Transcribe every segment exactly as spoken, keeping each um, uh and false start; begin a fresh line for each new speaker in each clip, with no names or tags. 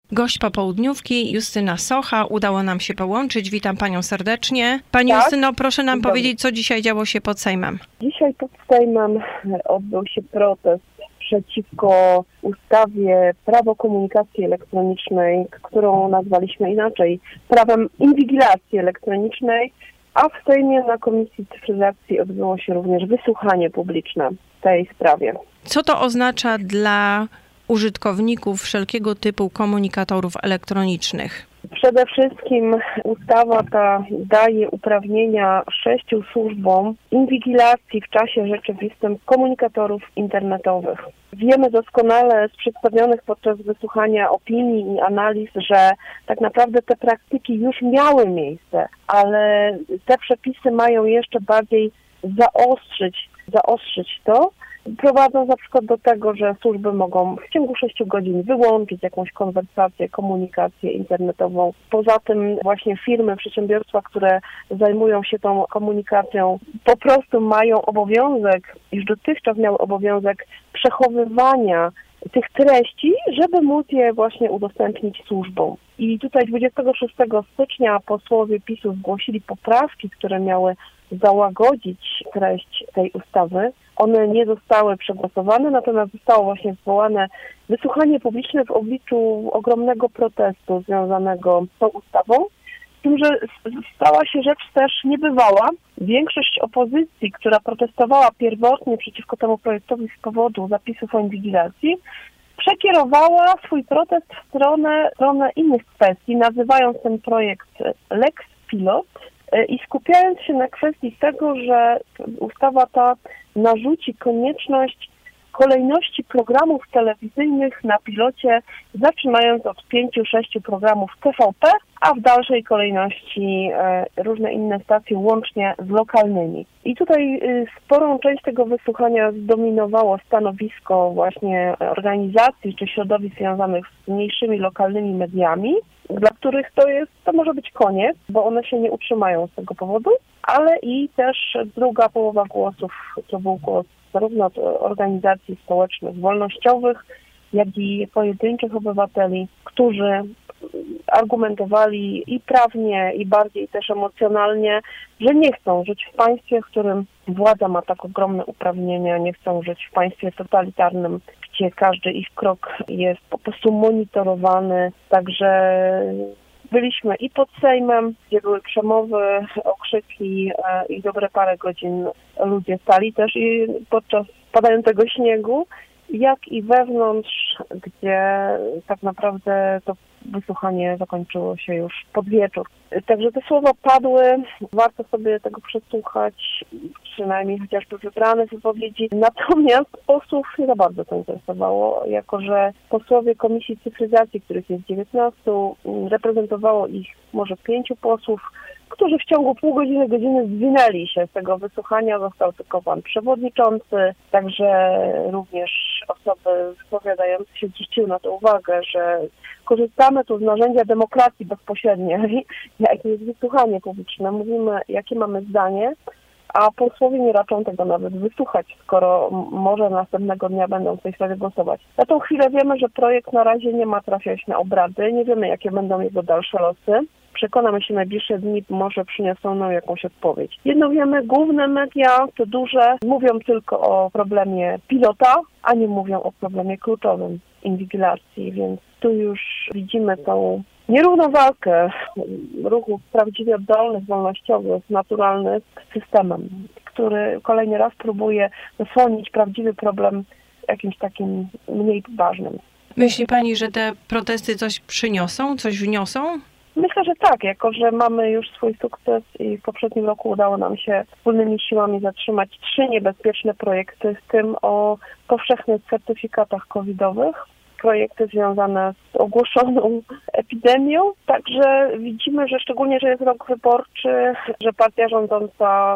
Gość popołudniówki, Justyna Socha. Udało nam się połączyć. Witam Panią serdecznie. Pani tak? Justyno, proszę nam Dobry. powiedzieć, co dzisiaj działo się pod Sejmem.
Dzisiaj pod Sejmem odbył się protest przeciwko ustawie Prawo komunikacji elektronicznej, którą nazwaliśmy inaczej prawem inwigilacji elektronicznej, a w Sejmie na Komisji Cyfryzacji odbyło się również wysłuchanie publiczne w tej sprawie.
Co to oznacza dla użytkowników wszelkiego typu komunikatorów elektronicznych?
Przede wszystkim ustawa ta daje uprawnienia sześciu służbom inwigilacji w czasie rzeczywistym komunikatorów internetowych. Wiemy doskonale z przedstawionych podczas wysłuchania opinii i analiz, że tak naprawdę te praktyki już miały miejsce, ale te przepisy mają jeszcze bardziej zaostrzyć, zaostrzyć to. Prowadzą na przykład do tego, że służby mogą w ciągu sześciu godzin wyłączyć jakąś konwersację, komunikację internetową. Poza tym właśnie firmy, przedsiębiorstwa, które zajmują się tą komunikacją, po prostu mają obowiązek, już dotychczas miały obowiązek przechowywania tych treści, żeby móc je właśnie udostępnić służbom. I tutaj dwudziestego szóstego stycznia posłowie PiS-u zgłosili poprawki, które miały załagodzić treść tej ustawy. One nie zostały przegłosowane, natomiast zostało właśnie zwołane wysłuchanie publiczne w obliczu ogromnego protestu związanego z tą ustawą. Z tym, że stała się rzecz też niebywała. Większość opozycji, która protestowała pierwotnie przeciwko temu projektowi z powodu zapisów o inwigilacji, przekierowała swój protest w stronę, w stronę innych kwestii, nazywając ten projekt Lex Pilot i skupiając się na kwestii tego, że ustawa ta narzuci konieczność kolejności programów telewizyjnych na pilocie, zaczynając od pięciu, sześciu programów T V P, a w dalszej kolejności różne inne stacje łącznie z lokalnymi. I tutaj sporą część tego wysłuchania zdominowało stanowisko właśnie organizacji czy środowisk związanych z mniejszymi lokalnymi mediami, dla których to jest, to może być koniec, bo one się nie utrzymają z tego powodu, ale i też druga połowa głosów to był głos zarówno od organizacji społecznych, wolnościowych, jak i pojedynczych obywateli, którzy argumentowali i prawnie, i bardziej też emocjonalnie, że nie chcą żyć w państwie, w którym władza ma tak ogromne uprawnienia, nie chcą żyć w państwie totalitarnym, gdzie każdy ich krok jest po prostu monitorowany. Także byliśmy i pod Sejmem, gdzie były przemowy, okrzyki i dobre parę godzin ludzie stali też i podczas padającego śniegu, jak i wewnątrz, gdzie tak naprawdę to wysłuchanie zakończyło się już pod wieczór. Także te słowa padły, warto sobie tego przesłuchać, przynajmniej chociażby wybrane wypowiedzi. Natomiast posłów nie za bardzo to interesowało, jako że posłowie Komisji Cyfryzacji, których jest dziewiętnastu, reprezentowało ich może pięciu posłów, którzy w ciągu pół godziny, godziny zwinęli się z tego wysłuchania. Został tylko pan przewodniczący, także również osoby wypowiadające się zwróciły na to uwagę, że korzystamy tu z narzędzia demokracji bezpośredniej, jakim jest wysłuchanie publiczne. Mówimy, jakie mamy zdanie, a posłowie nie raczą tego nawet wysłuchać, skoro może następnego dnia będą w tej sprawie głosować. Na tą chwilę wiemy, że projekt na razie nie ma trafiać na obrady, nie wiemy, jakie będą jego dalsze losy. Przekonamy się, najbliższe dni może przyniosą nam jakąś odpowiedź. Jedno wiemy, główne media, te duże, mówią tylko o problemie pilota, a nie mówią o problemie kluczowym inwigilacji, więc tu już widzimy tą nierówną walkę ruchów prawdziwie oddolnych, wolnościowych, naturalnych z systemem, który kolejny raz próbuje zasłonić prawdziwy problem jakimś takim mniej ważnym.
Myśli Pani, że te protesty coś przyniosą, coś wniosą?
Myślę, że tak, jako że mamy już swój sukces i w poprzednim roku udało nam się wspólnymi siłami zatrzymać trzy niebezpieczne projekty, w tym o powszechnych certyfikatach covidowych, projekty związane z ogłoszoną epidemią. Także widzimy, że szczególnie, że jest rok wyborczy, że partia rządząca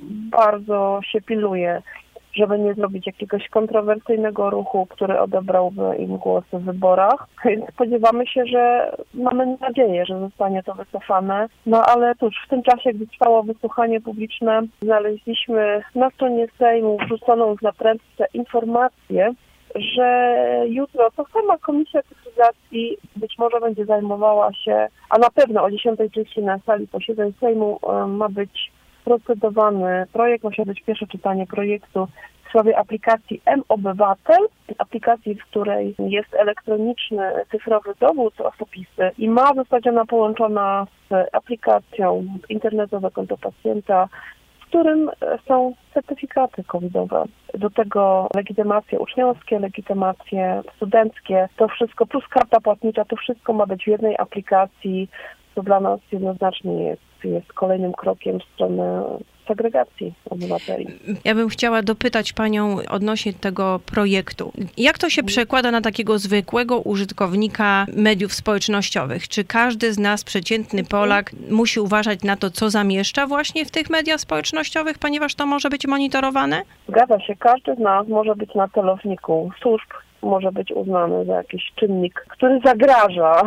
bardzo się pilnuje, żeby nie zrobić jakiegoś kontrowersyjnego ruchu, który odebrałby im głos w wyborach. Więc spodziewamy się, że mamy nadzieję, że zostanie to wycofane. No ale cóż, w tym czasie, gdy trwało wysłuchanie publiczne, znaleźliśmy na stronie Sejmu wrzuconą w naprędce informację, że jutro to sama Komisja Cyfryzacji być może będzie zajmowała się, a na pewno o dziesiątej trzydzieści na sali posiedzeń Sejmu ma być procedowany projekt, ma się być pierwsze czytanie projektu w sprawie aplikacji M-Obywatel, aplikacji, w której jest elektroniczny cyfrowy dowód osobisty i ma zostać ona połączona z aplikacją internetowe konto pacjenta, w którym są certyfikaty covidowe. Do tego legitymacje uczniowskie, legitymacje studenckie, to wszystko, plus karta płatnicza, to wszystko ma być w jednej aplikacji, co dla nas jednoznacznie jest, jest kolejnym krokiem w stronę segregacji obywateli.
Ja bym chciała dopytać Panią odnośnie tego projektu. Jak to się przekłada na takiego zwykłego użytkownika mediów społecznościowych? Czy każdy z nas, przeciętny Polak, musi uważać na to, co zamieszcza właśnie w tych mediach społecznościowych, ponieważ to może być monitorowane?
Zgadza się. Każdy z nas może być na celowniku służb, może być uznany za jakiś czynnik, który zagraża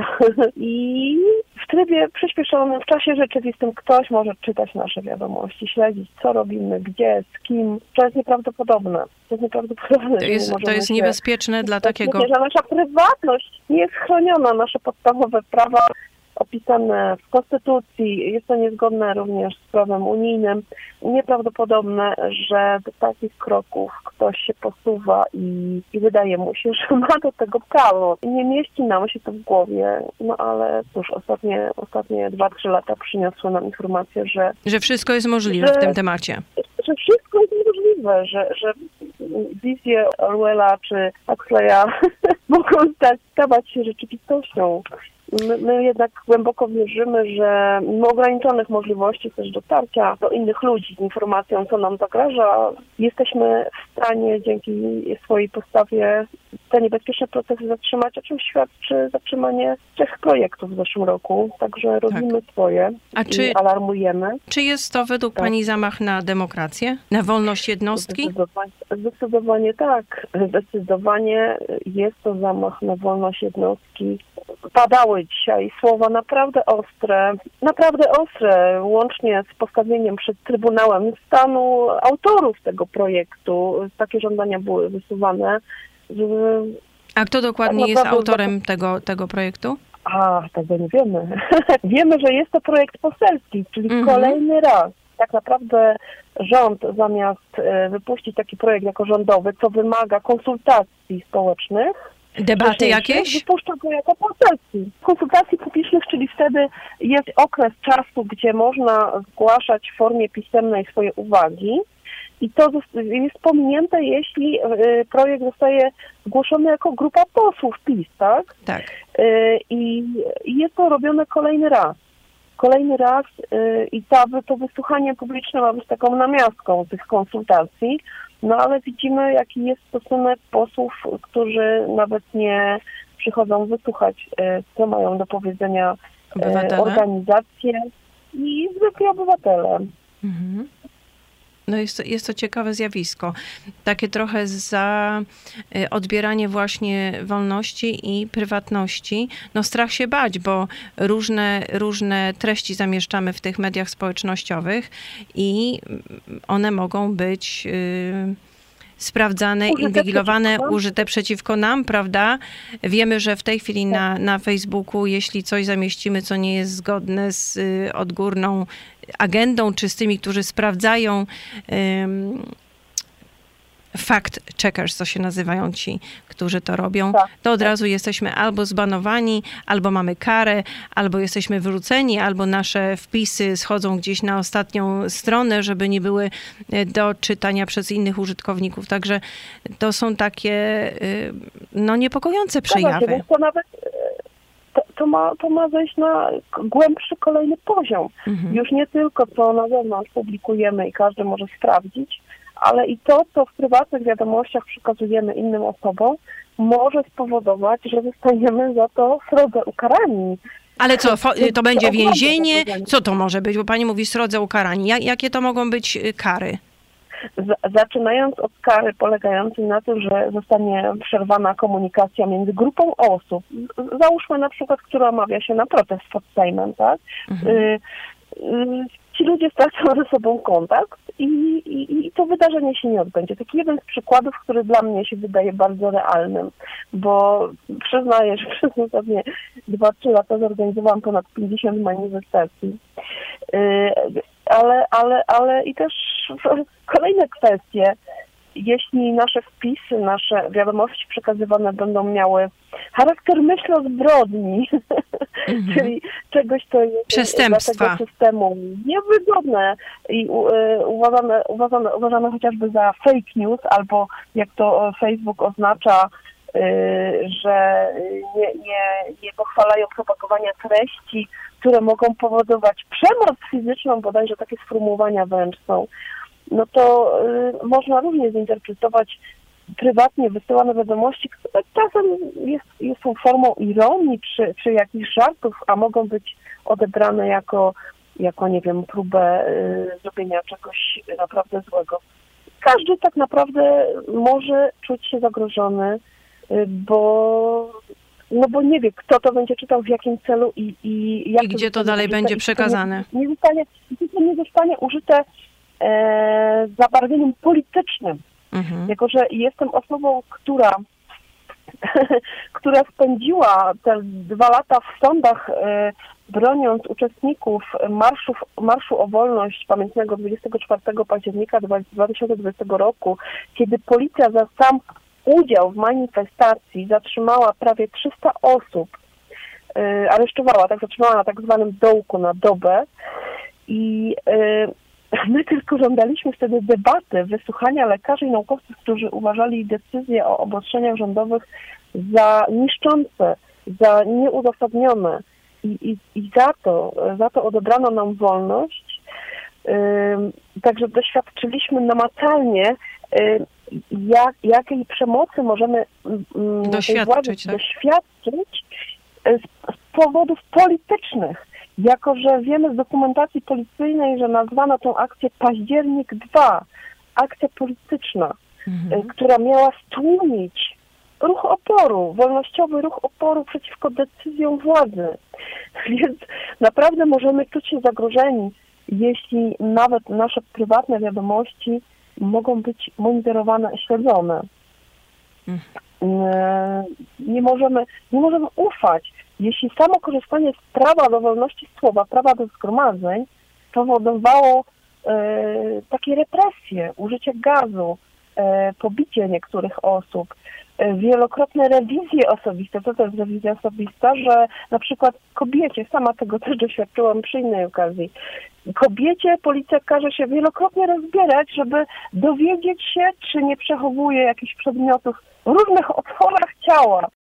i w trybie przyspieszonym, w czasie rzeczywistym ktoś może czytać nasze wiadomości, śledzić, co robimy, gdzie, z kim. To jest nieprawdopodobne. To jest nieprawdopodobne.
To jest, to jest niebezpieczne dla takiego...
Że nasza prywatność nie jest chroniona, nasze podstawowe prawa opisane w Konstytucji, jest to niezgodne również z prawem unijnym. Nieprawdopodobne, że do takich kroków ktoś się posuwa i, i wydaje mu się, że ma do tego prawo. Nie mieści nam się to w głowie, no ale cóż, ostatnie, ostatnie dwa, trzy lata przyniosły nam informację, że...
Że wszystko jest możliwe
że,
w tym temacie.
Że wszystko jest możliwe, że, że wizje Orwella czy Huxleya mogą stać, stawać się rzeczywistością. My, my jednak głęboko wierzymy, że mimo ograniczonych możliwości też dotarcia do innych ludzi z informacją, co nam zagraża, jesteśmy w stanie dzięki swojej postawie te niebezpieczne procesy zatrzymać, o czym świadczy zatrzymanie trzech projektów w zeszłym roku. Także robimy tak. swoje
A czy,
i alarmujemy.
Czy jest to według tak. Pani zamach na demokrację? Na wolność jednostki?
Zdecydowanie, zdecydowanie tak. Zdecydowanie jest to zamach na wolność jednostki. Padały dzisiaj słowa naprawdę ostre, naprawdę ostre, łącznie z postawieniem przed Trybunałem Stanu autorów tego projektu. Takie żądania były wysuwane. Żeby
A kto dokładnie tak jest autorem tego, tego projektu?
A, tego nie wiemy. Wiemy, że jest to projekt poselski, czyli mm-hmm. kolejny raz. Tak naprawdę rząd zamiast wypuścić taki projekt jako rządowy, co wymaga konsultacji społecznych,
debaty jakieś?
Wypuszcza go jako poselski. Konsultacji publicznych, czyli wtedy jest okres czasu, gdzie można zgłaszać w formie pisemnej swoje uwagi i to jest pominięte, jeśli projekt zostaje zgłoszony jako grupa posłów PiS, tak?
Tak.
I jest to robione kolejny raz. Kolejny raz i ta, to wysłuchanie publiczne ma być taką namiastką tych konsultacji. No ale widzimy, jaki jest stosunek posłów, którzy nawet nie przychodzą wysłuchać, co mają do powiedzenia obywatele? Organizacje i zwykli obywatele.
Mhm. No jest to, jest to ciekawe zjawisko. Takie trochę za odbieranie właśnie wolności i prywatności. No strach się bać, bo różne, różne treści zamieszczamy w tych mediach społecznościowych i one mogą być y, sprawdzane, użyte inwigilowane, przeciwko użyte przeciwko nam, prawda? Wiemy, że w tej chwili na, na Facebooku, jeśli coś zamieścimy, co nie jest zgodne z y, odgórną agendą, czy z tymi, którzy sprawdzają um, fact checkers, co się nazywają ci, którzy to robią, tak, to od tak. razu jesteśmy albo zbanowani, albo mamy karę, albo jesteśmy wyrzuceni, albo nasze wpisy schodzą gdzieś na ostatnią stronę, żeby nie były do czytania przez innych użytkowników. Także to są takie no, niepokojące przejawy.
Tak, to nawet to, to, ma, to ma zejść na głębszy kolejny poziom. Mhm. Już nie tylko co na zewnątrz publikujemy i każdy może sprawdzić, ale i to, co w prywatnych wiadomościach przekazujemy innym osobom, może spowodować, że zostaniemy za to srodze ukarani.
Ale co, to będzie więzienie? Co to może być? Bo pani mówi srodze ukarani. Jakie to mogą być kary?
Zaczynając od kary polegającej na tym, że zostanie przerwana komunikacja między grupą osób, załóżmy na przykład, która omawia się na protest pod Sejmem, tak? Mhm. ci ludzie stracą ze sobą kontakt i, i, i to wydarzenie się nie odbędzie. Taki jeden z przykładów, który dla mnie się wydaje bardzo realnym, bo przyznaję, że przez ostatnie dwa trzy lata zorganizowałam ponad pięćdziesiąt manifestacji. Ale, ale, ale i też kolejne kwestie. Jeśli nasze wpisy, nasze wiadomości przekazywane będą miały charakter myśl o zbrodni, mm-hmm. czyli czegoś, co jest
przestępstwa
dla tego systemu niewygodne i y, uważane, uważane, uważane chociażby za fake news, albo jak to Facebook oznacza, y, że nie, nie, nie pochwalają propagowania treści, które mogą powodować przemoc fizyczną, bodajże takie sformułowania wręcz są, no to y, można również zinterpretować prywatnie wysyłane wiadomości, które czasem jest, jest, są formą ironii czy, czy jakichś żartów, a mogą być odebrane jako, jako nie wiem, próbę y, zrobienia czegoś naprawdę złego. Każdy tak naprawdę może czuć się zagrożony, y, bo, no bo nie wie, kto to będzie czytał, w jakim celu i, i jak
I gdzie to dalej będzie przekazane.
Nie, nie, zostanie, nie zostanie użyte E, zabarwieniem politycznym. Mhm. Jako że jestem osobą, która która spędziła te dwa lata w sądach, e, broniąc uczestników marszów, Marszu o Wolność pamiętnego dwudziestego czwartego października dwa tysiące dwudziestego roku, kiedy policja za sam udział w manifestacji zatrzymała prawie trzysta osób, e, aresztowała, tak zatrzymała na tak zwanym dołku na dobę i e, my tylko żądaliśmy wtedy debaty, wysłuchania lekarzy i naukowców, którzy uważali decyzje o obostrzeniach rządowych za niszczące, za nieuzasadnione i, i, i za to, za to odebrano nam wolność. Yy, także doświadczylimy namacalnie, yy, jak, jakiej przemocy możemy yy,
doświadczyć, tak?
doświadczyć yy, z, z powodów politycznych. Jako że wiemy z dokumentacji policyjnej, że nazwano tę akcję Październik dwa, akcja polityczna, mhm. która miała stłumić ruch oporu, wolnościowy ruch oporu przeciwko decyzjom władzy. Więc naprawdę możemy czuć się zagrożeni, jeśli nawet nasze prywatne wiadomości mogą być monitorowane, śledzone. Mhm. Nie możemy, nie możemy ufać. Jeśli samo korzystanie z prawa do wolności słowa, prawa do zgromadzeń powodowało e, takie represje, użycie gazu, e, pobicie niektórych osób, e, wielokrotne rewizje osobiste. Co to jest rewizja osobista? Że na przykład kobiecie, sama tego też doświadczyłam przy innej okazji, kobiecie policja każe się wielokrotnie rozbierać, żeby dowiedzieć się, czy nie przechowuje jakichś przedmiotów w różnych otworach ciała.